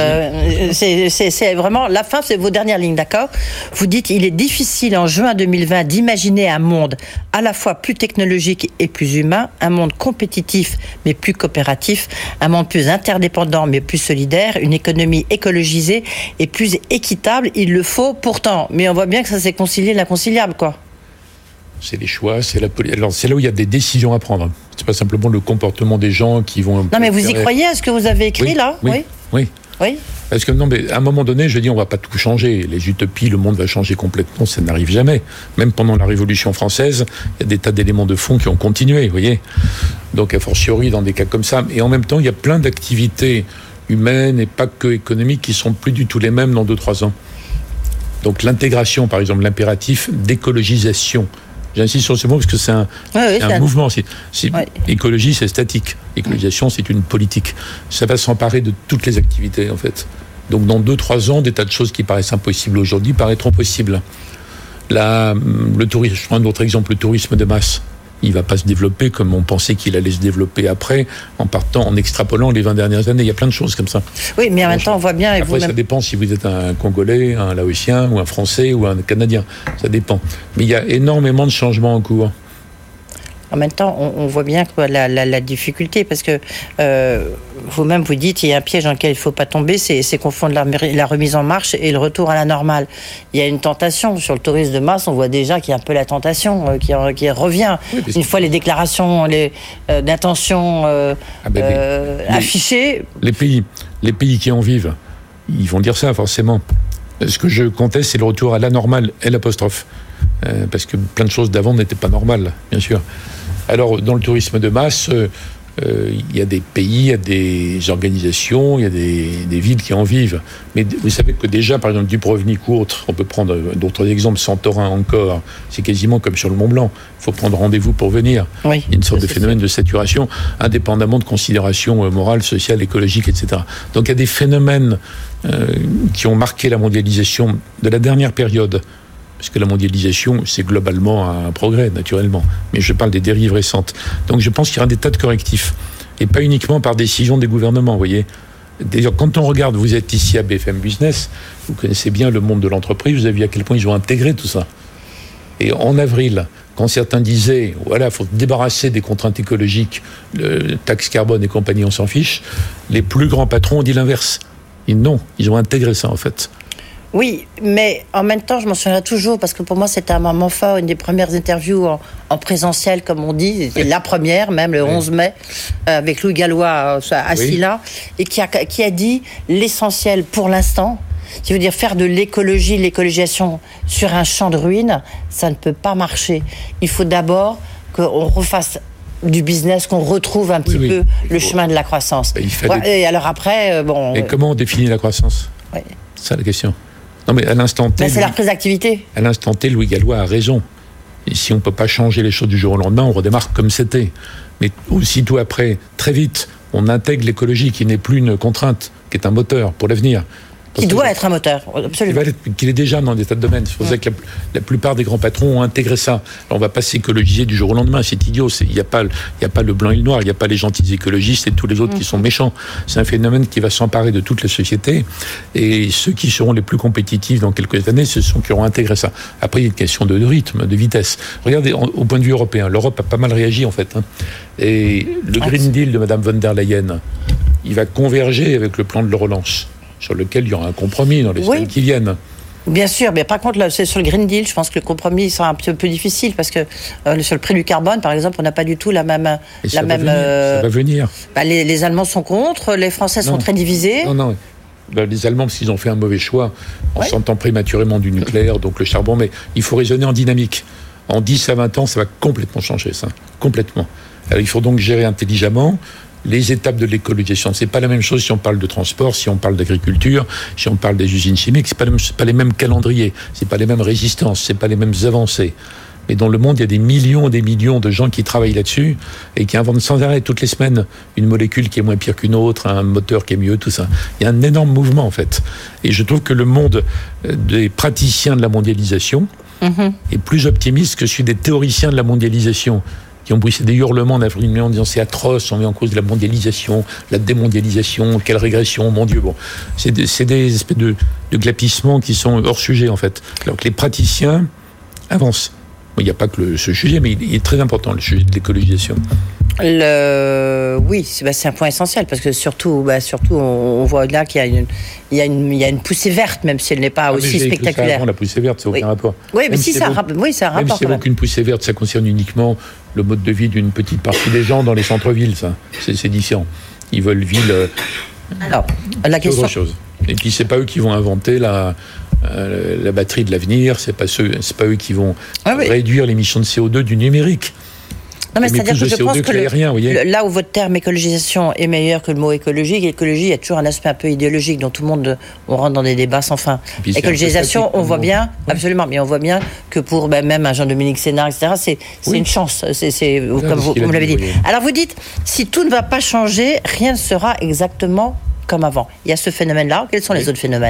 C'est vraiment la fin, c'est vos dernières lignes, d'accord ? Vous dites, il est difficile en juin 2020 d'imaginer un monde à la fois plus technologique et plus humain, un monde compétitif mais plus coopératif, un monde plus interdépendant mais plus solidaire, une économie écologisée et plus équitable. Il le faut pourtant, mais on voit bien que ça s'est concilié l'inconciliable, quoi. C'est les choix, c'est la politique. Alors, c'est là où il y a des décisions à prendre. C'est pas simplement le comportement des gens qui vont... Non, mais vous y croyez à ce que vous avez écrit, là ? Oui. Parce que, non, mais à un moment donné, je dis, on va pas tout changer. Les utopies, le monde va changer complètement, ça n'arrive jamais. Même pendant la Révolution française, il y a des tas d'éléments de fond qui ont continué, vous voyez. Donc, a fortiori, dans des cas comme ça. Et en même temps, il y a plein d'activités humaines et pas que économiques qui sont plus du tout les mêmes dans 2-3 ans. Donc, l'intégration, par exemple, l'impératif d'écologisation. J'insiste sur ce mot parce que c'est un mouvement. Écologie, c'est statique. Écologisation, c'est une politique. Ça va s'emparer de toutes les activités, en fait. Donc, dans 2-3 ans, des tas de choses qui paraissent impossibles aujourd'hui paraîtront possibles. Le tourisme, je prends un autre exemple, le tourisme de masse. Il ne va pas se développer comme on pensait qu'il allait se développer après, en extrapolant les 20 dernières années. Il y a plein de choses comme ça. Oui, mais en même temps, on voit bien... Après, ça dépend si vous êtes un Congolais, un Laotien, ou un Français, ou un Canadien. Ça dépend. Mais il y a énormément de changements en cours. En même temps, on voit bien la difficulté, parce que vous-même vous dites, il y a un piège dans lequel il ne faut pas tomber, c'est confondre la remise en marche et le retour à la normale. Il y a une tentation sur le tourisme de masse, on voit déjà qu'il y a un peu la tentation qui revient. Oui, une fois les déclarations d'intention affichées. Les pays qui en vivent, ils vont dire ça forcément. Ce que je conteste, c'est le retour à la normale et l'apostrophe. Parce que plein de choses d'avant n'étaient pas normales, bien sûr. Alors, dans le tourisme de masse, il y a des pays, il y a des organisations, il y a des villes qui en vivent. Mais vous savez que déjà, par exemple, Dubrovnik ou autre, on peut prendre d'autres exemples, Santorin encore, c'est quasiment comme sur le Mont Blanc. Il faut prendre rendez-vous pour venir. Oui, il y a une sorte de phénomène de saturation, indépendamment de considérations morales, sociales, écologiques, etc. Donc il y a des phénomènes qui ont marqué la mondialisation de la dernière période. Parce que la mondialisation, c'est globalement un progrès, naturellement. Mais je parle des dérives récentes. Donc je pense qu'il y aura des tas de correctifs. Et pas uniquement par décision des gouvernements, vous voyez. D'ailleurs, quand on regarde, vous êtes ici à BFM Business, vous connaissez bien le monde de l'entreprise, vous avez vu à quel point ils ont intégré tout ça. Et en avril, quand certains disaient, voilà, il faut se débarrasser des contraintes écologiques, le taxe carbone et compagnie, on s'en fiche, les plus grands patrons ont dit l'inverse. Et non, ils ont intégré ça, en fait. Oui, mais en même temps, je m'en souviendrai toujours, parce que pour moi, c'était un moment fort, une des premières interviews en présentiel, comme on dit, c'était la première, même le 11 mai, avec Louis Gallois assis là, et qui a dit l'essentiel pour l'instant, qui veut dire faire de l'écologisation sur un champ de ruines, ça ne peut pas marcher. Il faut d'abord qu'on refasse du business, qu'on retrouve un petit peu le chemin de la croissance. Et alors après, bon... Et comment on définit la croissance ? Oui. C'est ça la question. Non, mais à l'instant T... c'est la reprise d'activité. À l'instant T, Louis Gallois a raison. Et si on ne peut pas changer les choses du jour au lendemain, on redémarre comme c'était. Mais aussitôt après, très vite, on intègre l'écologie qui n'est plus une contrainte, qui est un moteur pour l'avenir. Qui doit être un moteur, absolument. Qu'il est déjà dans des tas de domaines. C'est pour ça que la plupart des grands patrons ont intégré ça. Alors on ne va pas s'écologiser du jour au lendemain, c'est idiot. Il n'y a pas le blanc et le noir, il n'y a pas les gentils écologistes et tous les autres qui sont méchants. C'est un phénomène qui va s'emparer de toute la société. Et ceux qui seront les plus compétitifs dans quelques années, ce sont ceux qui auront intégré ça. Après, il y a une question de rythme, de vitesse. Regardez, au point de vue européen, l'Europe a pas mal réagi en fait. Et le Green Deal de Mme von der Leyen, il va converger avec le plan de relance, sur lequel il y aura un compromis dans les semaines qui viennent. Bien sûr, mais par contre, là, c'est sur le Green Deal, je pense que le compromis sera un peu difficile, parce que sur le prix du carbone, par exemple, on n'a pas du tout la même... ça va venir. Les Allemands sont contre, les Français sont très divisés. Non. Les Allemands, parce qu'ils ont fait un mauvais choix, en sortant prématurément du nucléaire, donc le charbon, mais il faut raisonner en dynamique. En 10 à 20 ans, ça va complètement changer, ça. Complètement. Alors, il faut donc gérer intelligemment les étapes de l'écologisation. C'est pas la même chose si on parle de transport, si on parle d'agriculture, si on parle des usines chimiques. C'est pas les mêmes calendriers, c'est pas les mêmes résistances, c'est pas les mêmes avancées. Mais dans le monde, il y a des millions et des millions de gens qui travaillent là-dessus et qui inventent sans arrêt toutes les semaines une molécule qui est moins pire qu'une autre, un moteur qui est mieux, tout ça. Il y a un énorme mouvement en fait. Et je trouve que le monde des praticiens de la mondialisation est plus optimiste que celui des théoriciens de la mondialisation, qui ont poussé des hurlements en avril en disant c'est atroce, on met en cause la mondialisation, la démondialisation, quelle régression, mon Dieu. Bon, c'est des espèces de glapissements qui sont hors sujet en fait. Alors que les praticiens avancent. Il n'y a pas que ce sujet, mais il est très important, le sujet de l'écologisation. Oui, c'est un point essentiel, parce que surtout on voit là qu'il y a une poussée verte, même si elle n'est pas aussi spectaculaire. Avant, la poussée verte, ça n'a aucun rapport. Oui, mais si, ça a un rapport. Même si c'est qu'une poussée verte, ça concerne uniquement le mode de vie d'une petite partie des gens dans les centres-villes, ça. C'est différent. Ils veulent ville. Alors, la question. Autre chose. Et puis, c'est pas eux qui vont inventer la batterie de l'avenir, c'est pas eux qui vont réduire l'émission de CO2 du numérique. Non, mais c'est-à-dire que je pense que là où votre terme écologisation est meilleur que le mot écologique, l'écologie, il y a toujours un aspect un peu idéologique dont tout le monde, on rentre dans des débats sans fin. Écologisation, on voit bien, absolument, mais on voit bien que pour même un Jean-Dominique Sénard, etc., c'est une chance, comme vous l'avez dit. Alors vous dites, si tout ne va pas changer, rien ne sera exactement comme avant. Il y a ce phénomène-là. Quels sont les autres phénomènes ?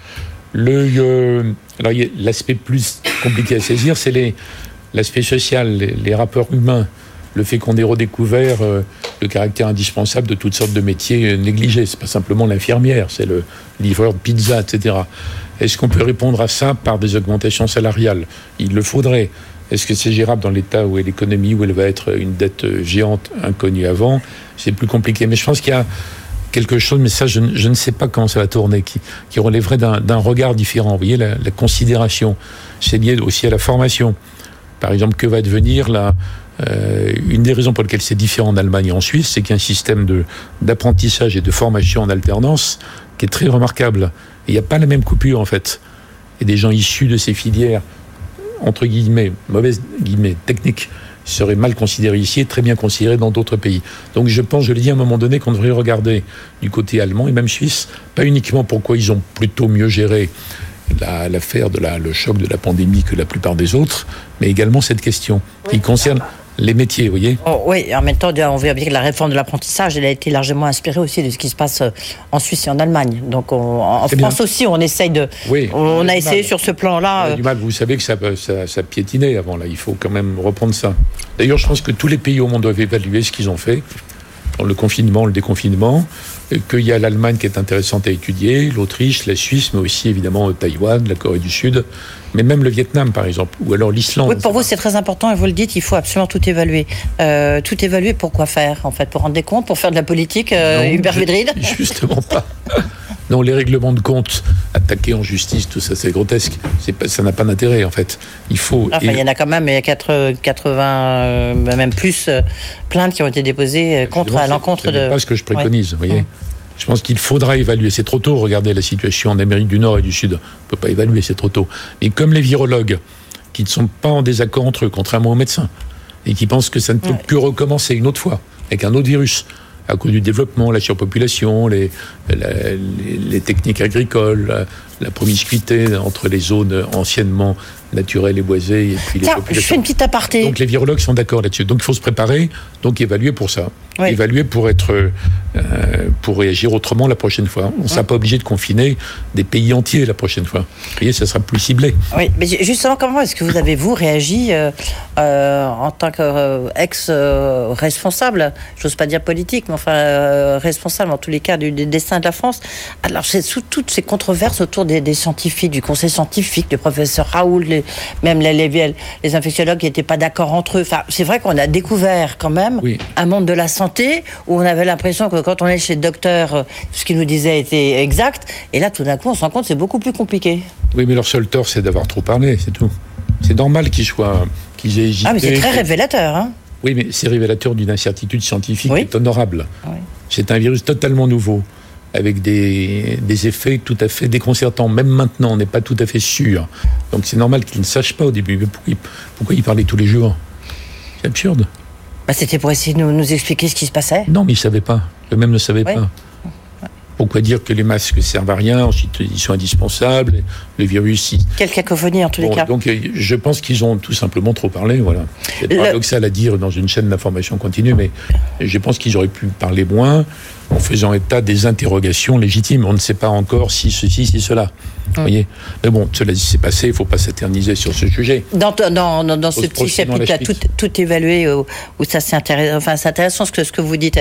Alors, l'aspect plus compliqué à saisir, c'est l'aspect social, les rapports humains, le fait qu'on ait redécouvert le caractère indispensable de toutes sortes de métiers négligés. C'est pas simplement l'infirmière, c'est le livreur de pizza, etc. Est-ce qu'on peut répondre à ça par des augmentations salariales ? Il le faudrait. Est-ce que c'est gérable dans l'état où est l'économie, où elle va être une dette géante, inconnue avant? C'est plus compliqué. Mais je pense qu'il y a quelque chose, mais ça, je ne sais pas comment ça va tourner, qui relèverait d'un regard différent. Vous voyez, la considération, c'est lié aussi à la formation. Par exemple, que va devenir une des raisons pour lesquelles c'est différent en Allemagne et en Suisse, c'est qu'il y a un système d'apprentissage et de formation en alternance qui est très remarquable. Il n'y a pas la même coupure, en fait. Et des gens issus de ces filières, entre guillemets, mauvaises guillemets, techniques, seraient mal considérés ici et très bien considérés dans d'autres pays. Donc je pense, je l'ai dit à un moment donné, qu'on devrait regarder du côté allemand et même suisse, pas uniquement pourquoi ils ont plutôt mieux géré l'affaire le choc de la pandémie que la plupart des autres, mais également cette question qui concerne les métiers, vous voyez. Oui, en même temps, on voit bien que la réforme de l'apprentissage, elle a été largement inspirée aussi de ce qui se passe en Suisse et en Allemagne. Donc en France aussi, on essaye de... Oui, on a essayé sur ce plan-là... On a du mal, vous savez que ça piétinait avant, là. Il faut quand même reprendre ça. D'ailleurs, je pense que tous les pays au monde doivent évaluer ce qu'ils ont fait dans le confinement, le déconfinement, qu'il y a l'Allemagne qui est intéressante à étudier, l'Autriche, la Suisse, mais aussi évidemment Taïwan, la Corée du Sud, mais même le Vietnam par exemple, ou alors l'Islande. Oui, pour vous c'est très important et vous le dites, il faut absolument tout évaluer. Tout évaluer pour quoi faire en fait? Pour rendre des comptes, pour faire de la politique Hubert Védrine? Justement pas. Non, les règlements de compte attaqués en justice, tout ça, c'est grotesque. Ça n'a pas d'intérêt, en fait. Il faut... Enfin, il y en a quand même 80, même plus, plaintes qui ont été déposées à l'encontre de... C'est pas ce que je préconise, vous voyez. Je pense qu'il faudra évaluer. C'est trop tôt, regardez la situation en Amérique du Nord et du Sud. On ne peut pas évaluer, c'est trop tôt. Mais comme les virologues, qui ne sont pas en désaccord entre eux, contrairement aux médecins, et qui pensent que ça ne peut plus recommencer une autre fois, avec un autre virus, à cause du développement, la surpopulation, les techniques agricoles, la promiscuité entre les zones anciennement naturelles et boisées et puis les populations. Je fais une petite aparté. Donc les virologues sont d'accord là-dessus. Donc il faut se préparer, donc évaluer pour ça. Oui. Évaluer pour réagir autrement la prochaine fois. On ne sera pas obligé de confiner des pays entiers la prochaine fois. Vous voyez, ça sera plus ciblé. Oui, mais justement, comment est-ce que vous avez réagi en tant qu'ex-responsable, j'ose pas dire politique, mais enfin responsable en tous les cas du destin de la France. Alors c'est sous toutes ces controverses autour des scientifiques, du conseil scientifique, du professeur Raoult, même les infectiologues qui n'étaient pas d'accord entre eux. Enfin, c'est vrai qu'on a découvert quand même un monde de la santé où on avait l'impression que quand on est chez le docteur, ce qu'il nous disait était exact. Et là, tout d'un coup, on se rend compte que c'est beaucoup plus compliqué. Oui, mais leur seul tort, c'est d'avoir trop parlé, c'est tout. C'est normal qu'ils aient hésité. Ah, mais c'est très révélateur, hein. Oui, mais c'est révélateur d'une incertitude scientifique qui est honorable. Oui. C'est un virus totalement nouveau, avec des effets tout à fait déconcertants. Même maintenant, on n'est pas tout à fait sûr. Donc c'est normal qu'ils ne sachent pas au début. Mais pourquoi ils parlaient tous les jours? C'est absurde. C'était pour essayer de nous expliquer ce qui se passait. Non, mais ils ne savaient pas. Eux-mêmes ne savaient pas. Pourquoi dire que les masques ne servent à rien? Ensuite, ils sont indispensables. Le virus... Quelle cacophonie, en tous les cas. Donc, je pense qu'ils ont tout simplement trop parlé. Voilà. C'est paradoxal à dire dans une chaîne d'information continue, mais je pense qu'ils auraient pu parler moins en faisant état des interrogations légitimes. On ne sait pas encore si ceci, si cela. Vous voyez. Mais bon, cela dit, c'est passé. Il ne faut pas s'éterniser sur ce sujet. Dans ce petit chapitre-là, tout évalué, où ça c'est intéressant. Enfin, c'est intéressant ce que vous dites.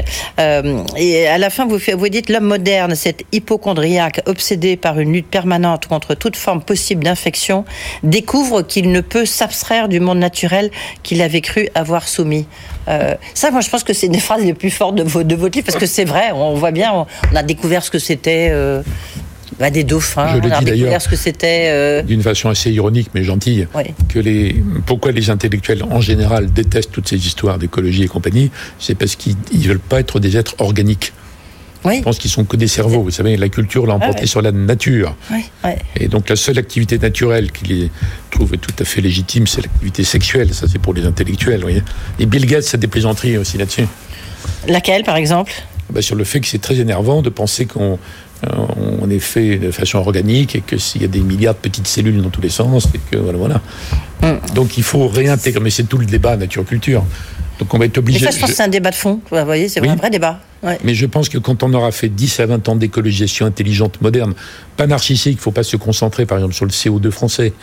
Et à la fin, vous dites l'homme moderne, cet hypochondriaque obsédé par une lutte permanente contre toute forme possible d'infection, découvre qu'il ne peut s'abstraire du monde naturel qu'il avait cru avoir soumis. Ça, moi, je pense que c'est une des phrases les plus fortes de votre livre, parce que c'est vrai. On voit bien, on a découvert ce que c'était des dauphins. On a découvert ce que c'était. D'une façon assez ironique mais gentille. Oui. Pourquoi les intellectuels en général détestent toutes ces histoires d'écologie et compagnie, c'est parce qu'ils ne veulent pas être des êtres organiques. Oui. Je pense qu'ils sont que des cerveaux. Vous savez, la culture l'a emporté sur la nature. Oui. Et donc la seule activité naturelle qu'ils trouvent tout à fait légitime, c'est l'activité sexuelle. Ça, c'est pour les intellectuels. Vous voyez. Et Bill Gates a des plaisanteries aussi là-dessus. Laquelle, par exemple? Sur le fait que c'est très énervant de penser qu'on est fait de façon organique et que s'il y a des milliards de petites cellules dans tous les sens, et que voilà. Donc il faut réintégrer. Mais c'est tout le débat nature-culture. Donc on va être obligé. Mais ça, je pense que c'est un débat de fond. Vous voyez, c'est un vrai débat. Ouais. Mais je pense que quand on aura fait 10 à 20 ans d'écologisation intelligente, moderne, pas narcissique, il ne faut pas se concentrer par exemple sur le CO2 français,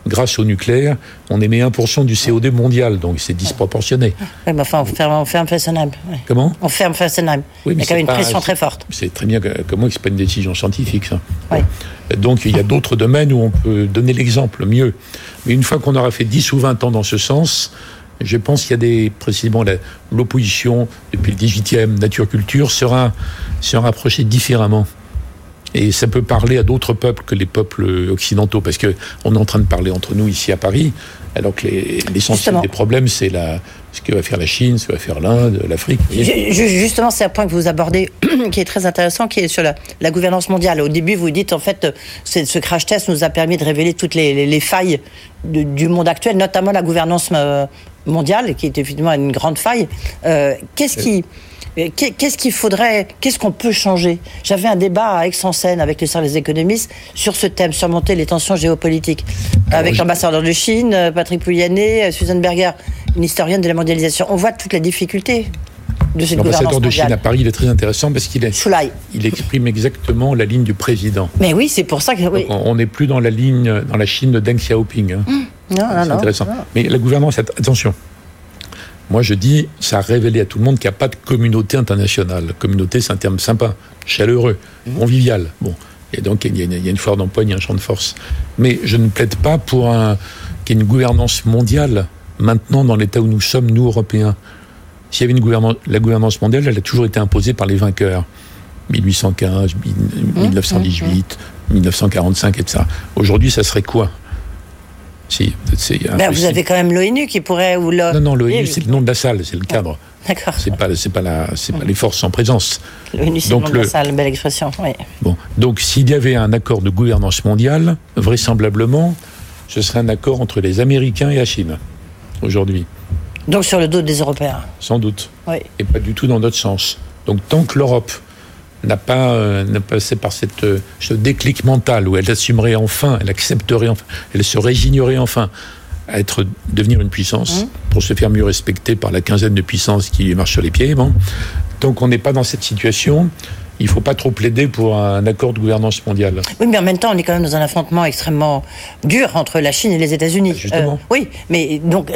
grâce au nucléaire, on émet 1% du CO2 mondial, donc c'est disproportionné. Oui, mais enfin, on ferme Fessenheim. Ouais. Comment ? On ferme Fessenheim. Oui, il y a quand même une pression très forte. C'est très bien, comment c'est pas une décision scientifique, ça. Oui. Donc il y a d'autres domaines où on peut donner l'exemple mieux. Mais une fois qu'on aura fait 10 ou 20 ans dans ce sens, je pense qu'il y a précisément l'opposition, depuis le 18e, nature-culture, sera approchée différemment. Et ça peut parler à d'autres peuples que les peuples occidentaux, parce qu'on est en train de parler entre nous ici à Paris, alors que l'essentiel des problèmes, c'est ce que va faire la Chine, ce que va faire l'Inde, l'Afrique. Justement, c'est un point que vous abordez, qui est très intéressant, qui est sur la gouvernance mondiale. Au début, vous dites, en fait, ce crash test nous a permis de révéler toutes les failles du monde actuel, notamment la gouvernance mondiale, qui est évidemment une grande faille. Qu'est-ce qu'il faudrait, qu'est-ce qu'on peut changer ? J'avais un débat à Aix-en-Seine avec le service des économistes sur ce thème, surmonter les tensions géopolitiques, avec l'ambassadeur de Chine, Patrick Pouyanné, Susan Berger, une historienne de la mondialisation. On voit toutes les difficultés de cette gouvernance mondiale. L'ambassadeur de Chine à Paris, il est très intéressant parce qu'il exprime exactement la ligne du président. Mais oui, c'est pour ça que... Oui. On n'est plus dans la Chine de Deng Xiaoping. Hein. Non, c'est intéressant. Non. Mais la gouvernance, attention. Moi, je dis, ça a révélé à tout le monde qu'il n'y a pas de communauté internationale. Communauté, c'est un terme sympa, chaleureux, convivial. Bon, et donc, il y a une foire d'empoigne, un champ de force. Mais je ne plaide pas pour qu'il y ait une gouvernance mondiale, maintenant, dans l'état où nous sommes, nous, Européens. S'il y avait la gouvernance mondiale, elle a toujours été imposée par les vainqueurs. 1815, 1918, 1945, etc. Aujourd'hui, ça serait quoi ? Vous avez quand même l'ONU qui pourrait... Non, l'ONU, c'est le nom de la salle, c'est le cadre. D'accord. C'est pas les forces en présence. L'ONU, c'est le nom de la salle, belle expression, oui. Bon, donc s'il y avait un accord de gouvernance mondiale, vraisemblablement, ce serait un accord entre les Américains et la Chine, aujourd'hui. Donc sur le dos des Européens. Sans doute. Oui. Et pas du tout dans notre sens. Donc tant que l'Europe n'a pas passé par ce déclic mental où elle assumerait enfin, elle accepterait enfin, elle se résignerait enfin à devenir une puissance pour se faire mieux respecter par la quinzaine de puissances qui lui marchent sur les pieds. Bon. Tant qu'on n'est pas dans cette situation, il ne faut pas trop plaider pour un accord de gouvernance mondiale. Oui, mais en même temps, on est quand même dans un affrontement extrêmement dur entre la Chine et les États-Unis. Justement. Oui, mais donc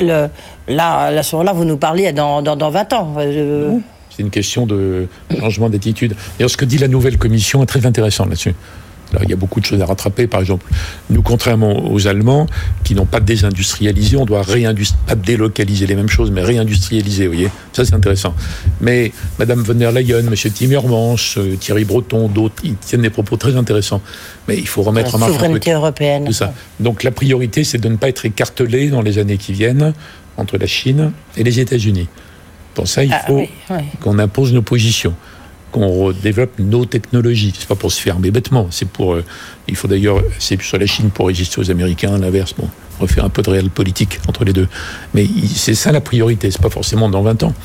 à ce moment-là, vous nous parliez dans 20 ans. C'est une question de changement d'attitude. D'ailleurs, ce que dit la nouvelle commission est très intéressant là-dessus. Alors, il y a beaucoup de choses à rattraper. Par exemple, nous, contrairement aux Allemands, qui n'ont pas désindustrialisé, on doit pas délocaliser les mêmes choses, mais réindustrialiser, vous voyez. Ça, c'est intéressant. Mais Madame von der Leyen, Monsieur Timmermans, Thierry Breton, d'autres, ils tiennent des propos très intéressants. Mais il faut remettre en marche la souveraineté européenne. Tout ça. Donc, la priorité, c'est de ne pas être écartelé dans les années qui viennent entre la Chine et les États-Unis. Pour ça, il faut qu'on impose nos positions, qu'on développe nos technologies. C'est pas pour se fermer bêtement. Il faut d'ailleurs, c'est sur la Chine pour résister aux Américains, l'inverse. Bon, on refait un peu de réel politique entre les deux. Mais c'est ça la priorité. C'est pas forcément dans 20 ans.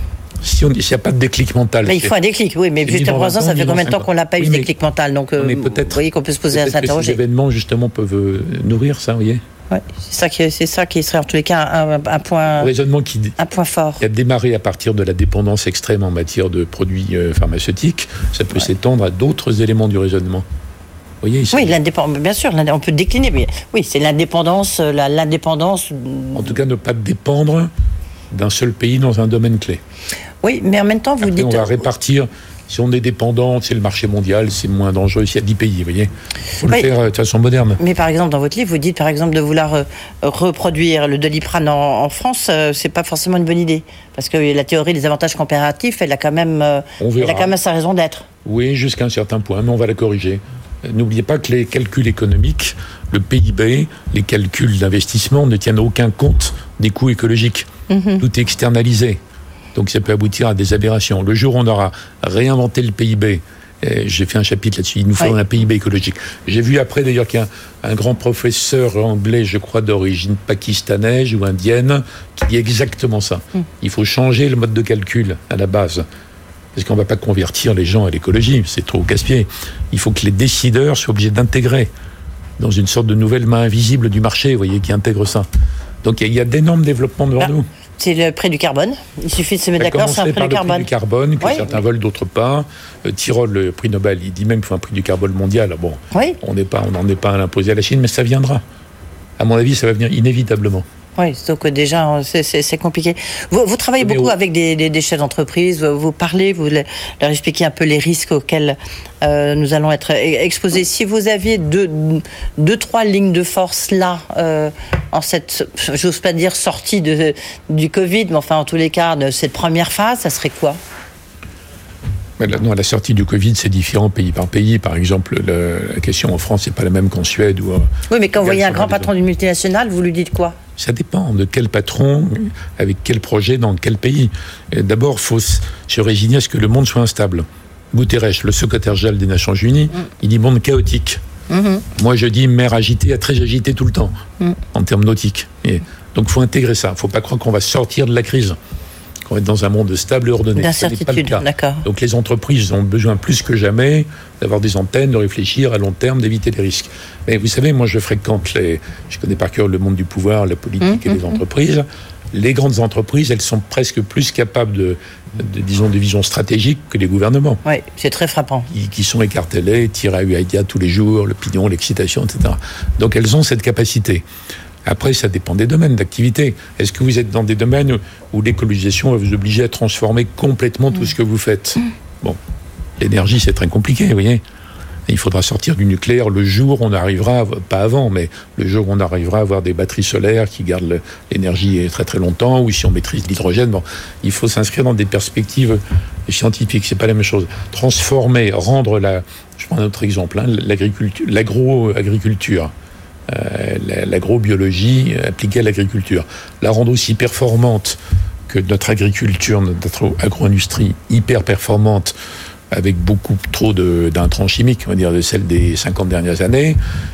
S'il n'y a pas de déclic mental. Mais il faut un déclic, oui. Mais jusqu'à présent, ça fait combien de temps qu'on n'a pas eu ce déclic mental ? Donc, vous voyez qu'on peut se poser à s'interroger. Ces événements, justement, peuvent nourrir ça, vous voyez. Ouais, c'est ça qui serait en tous les cas un point, raisonnement un point fort. Qui a démarré à partir de la dépendance extrême en matière de produits pharmaceutiques, ça peut s'étendre à d'autres éléments du raisonnement. Vous voyez, oui, l'indépendance, bien sûr, on peut décliner, mais oui, c'est l'indépendance, l'indépendance. En tout cas, ne pas dépendre d'un seul pays dans un domaine clé. Oui, mais en même temps, vous dites... on va répartir... Si on est dépendant, c'est le marché mondial, c'est moins dangereux. S'il y a 10 pays, vous voyez. Il faut le faire de façon moderne. Mais par exemple, dans votre livre, vous dites, par exemple, de vouloir reproduire le Doliprane en France, c'est pas forcément une bonne idée. Parce que la théorie des avantages comparatifs, elle a quand même sa raison d'être. Oui, jusqu'à un certain point, mais on va la corriger. N'oubliez pas que les calculs économiques, le PIB, les calculs d'investissement ne tiennent aucun compte des coûts écologiques. Tout est externalisé. Donc ça peut aboutir à des aberrations. Le jour où on aura réinventé le PIB, j'ai fait un chapitre là-dessus, il nous faut un PIB écologique. J'ai vu après d'ailleurs qu'il y a un grand professeur anglais, je crois d'origine pakistanaise ou indienne, qui dit exactement ça. Il faut changer le mode de calcul à la base. Parce qu'on ne va pas convertir les gens à l'écologie, c'est trop casse-pied. Il faut que les décideurs soient obligés d'intégrer dans une sorte de nouvelle main invisible du marché, vous voyez, qui intègre ça. Donc il y a d'énormes développements devant nous. C'est le prix du carbone. Il suffit de se mettre d'accord, c'est un prix du carbone. Le prix du carbone, que certains veulent, d'autres pas. Tirole, le prix Nobel, il dit même qu'il faut un prix du carbone mondial. Bon, on n'en est pas à l'imposer à la Chine, mais ça viendra. À mon avis, ça va venir inévitablement. Oui, donc déjà, c'est compliqué. Vous travaillez beaucoup avec des chefs d'entreprise, vous parlez, vous leur expliquez un peu les risques auxquels nous allons être exposés. Si vous aviez deux, trois lignes de force là, en cette, j'ose pas dire sortie du Covid, mais enfin en tous les cas, de cette première phase, ça serait quoi ? Non, la sortie du Covid, c'est différent pays par pays. Par exemple, la question en France, c'est pas la même qu'en Suède. Oui, mais quand vous voyez un grand patron d'une multinationale, vous lui dites quoi ? Ça dépend de quel patron, avec quel projet, dans quel pays. D'abord, il faut se résigner à ce que le monde soit instable. Guterres, le secrétaire général des Nations Unies, il dit monde chaotique. Moi, je dis mer agitée à très agitée tout le temps, en termes nautiques. Donc, il faut intégrer ça. Il ne faut pas croire qu'on va sortir de la crise. On va être dans un monde stable et ordonné. D'incertitude, d'accord. Donc les entreprises ont besoin plus que jamais d'avoir des antennes, de réfléchir à long terme, d'éviter les risques. Mais vous savez, moi je fréquente je connais par cœur le monde du pouvoir, la politique et les entreprises. Les grandes entreprises, elles sont presque plus capables de vision stratégique que les gouvernements. Oui, c'est très frappant. Qui sont écartelés, tirés à huaïa tous les jours, l'opinion, l'excitation, etc. Donc elles ont cette capacité. Après, ça dépend des domaines d'activité. Est-ce que vous êtes dans des domaines où l'écologisation va vous obliger à transformer complètement tout ce que vous faites ? Bon, l'énergie, c'est très compliqué, vous voyez. Il faudra sortir du nucléaire le jour où on arrivera, pas avant, mais le jour où on arrivera à avoir des batteries solaires qui gardent l'énergie très très longtemps, ou si on maîtrise l'hydrogène. Bon, il faut s'inscrire dans des perspectives scientifiques. C'est pas la même chose. Transformer, je prends un autre exemple, l'agroagriculture. L'agrobiologie appliquée à l'agriculture, la rendre aussi performante que notre agriculture, notre agro-industrie hyper performante, avec beaucoup trop d'intrants chimiques, on va dire de celle des 50 dernières années.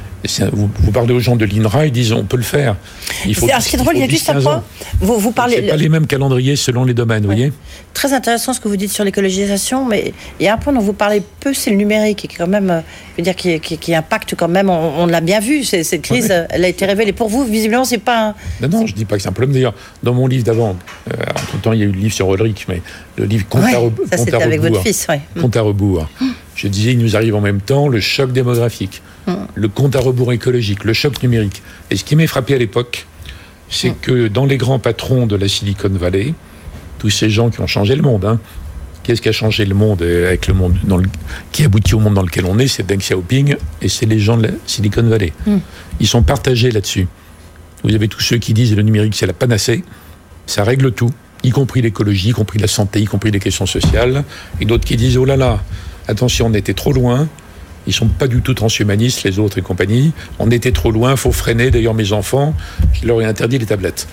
Vous parlez aux gens de l'INRA, ils disent on peut le faire. Alors, ce qui est drôle, il y a juste un point. Vous parlez. C'est pas les mêmes calendriers selon les domaines, vous voyez. Très intéressant ce que vous dites sur l'écologisation, mais il y a un point dont vous parlez peu, c'est le numérique, qui quand même, je veux dire, qui impacte quand même. On l'a bien vu, cette crise, elle a été révélée. Pour vous, visiblement, c'est pas. Non, je dis pas que c'est un problème. D'ailleurs, dans mon livre d'avant, entre temps, il y a eu le livre sur Ulrich, mais le livre Compte à rebours. Ça, c'était avec votre fils, Compte à rebours. Je disais, il nous arrive en même temps le choc démographique, le compte à rebours écologique, le choc numérique. Et ce qui m'est frappé à l'époque, c'est que dans les grands patrons de la Silicon Valley, tous ces gens qui ont changé le monde, qu'est-ce qui a changé le monde avec le monde qui aboutit au monde dans lequel on est, c'est Deng Xiaoping et c'est les gens de la Silicon Valley. Ils sont partagés là-dessus. Vous avez tous ceux qui disent que le numérique c'est la panacée, ça règle tout, y compris l'écologie, y compris la santé, y compris les questions sociales, et d'autres qui disent oh là là, attention, on était trop loin. Ils sont pas du tout transhumanistes, les autres et compagnie. On était trop loin, faut freiner. D'ailleurs, mes enfants, je leur ai interdit les tablettes.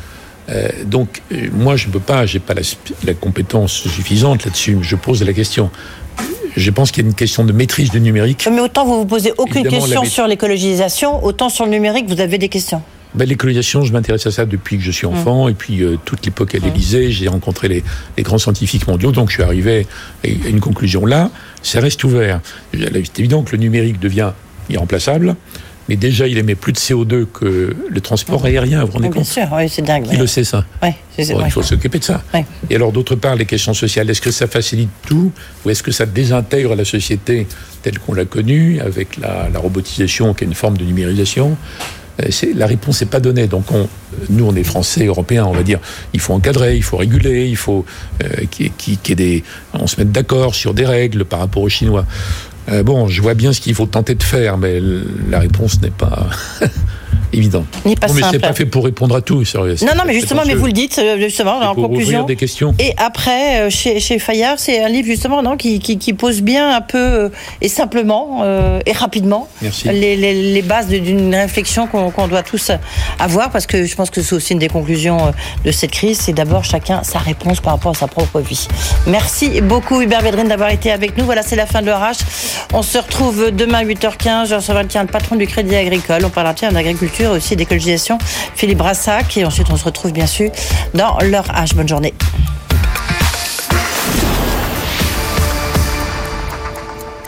Donc, moi, je peux pas, j'ai pas la compétence suffisante là-dessus. Mais je pose la question. Je pense qu'il y a une question de maîtrise du numérique. Mais autant vous posez aucune question sur l'écologisation, autant sur le numérique, vous avez des questions. L'écologisation, je m'intéresse à ça depuis que je suis enfant, et puis toute l'époque à l'Élysée, j'ai rencontré les grands scientifiques mondiaux, donc je suis arrivé à une conclusion là, ça reste ouvert. C'est évident que le numérique devient irremplaçable, mais déjà il émet plus de CO2 que le transport aérien, vous vous rendez compte ? Bien sûr, oui, c'est dingue. Qui le sait ça ? Il faut s'occuper de ça. Et alors d'autre part, les questions sociales, est-ce que ça facilite tout, ou est-ce que ça désintègre la société telle qu'on l'a connue, avec la robotisation qui est une forme de numérisation ? La réponse n'est pas donnée. Donc nous, on est Français, Européens, on va dire, il faut encadrer, il faut réguler, il faut on se mette d'accord sur des règles par rapport aux Chinois. Je vois bien ce qu'il faut tenter de faire, mais la réponse n'est pas évident. Mais c'est pas fait pour répondre à tout. Sérieux. Non, mais justement, mais vous le dites, justement, en conclusion. Des questions. Et après, chez Fayard, c'est un livre, justement, qui pose bien un peu, et simplement, et rapidement, les bases d'une réflexion qu'on doit tous avoir, parce que je pense que c'est aussi une des conclusions de cette crise, c'est d'abord chacun sa réponse par rapport à sa propre vie. Merci beaucoup, Hubert Védrine, d'avoir été avec nous. Voilà, c'est la fin de l'orage. On se retrouve demain à 8h15. Je recevrai le patron du Crédit Agricole. On parlera d'agriculture, aussi d'écologisation, Philippe Brassac. Et ensuite, on se retrouve bien sûr dans l'heure H. Bonne journée.